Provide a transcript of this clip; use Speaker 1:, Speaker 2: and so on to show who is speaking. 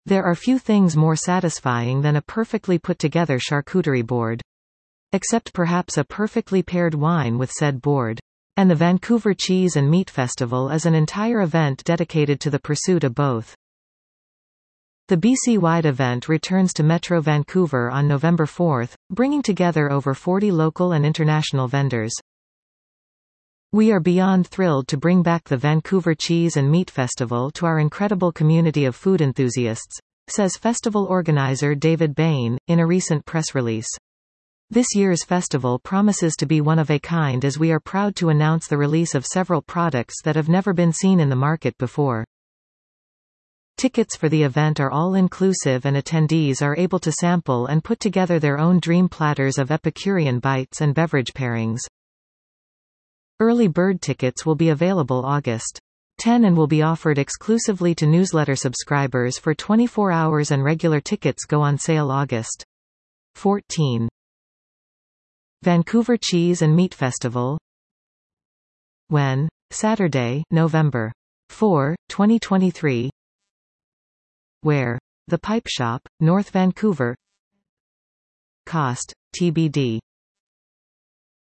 Speaker 1: There are few things more satisfying than a perfectly put-together charcuterie board. Except perhaps a perfectly paired wine with said board. And the Vancouver Cheese and Meat Festival is an entire event dedicated to the pursuit of both. The BC-wide event returns to Metro Vancouver on November 4, bringing together over 40 local and international vendors. We are beyond thrilled to bring back the Vancouver Cheese and Meat Festival to our incredible community of food enthusiasts, says festival organizer David Bain, in a recent press release. This year's festival promises to be one of a kind as we are proud to announce the release of several products that have never been seen in the market before. Tickets for the event are all-inclusive and attendees are able to sample and put together their own dream platters of Epicurean bites and beverage pairings. Early bird tickets will be available August 10 and will be offered exclusively to newsletter subscribers for 24 hours, and regular tickets go on sale August 14. Vancouver Cheese and Meat Festival. When? Saturday, November 4, 2023. Where? The Pipe Shop, North Vancouver. Cost, TBD.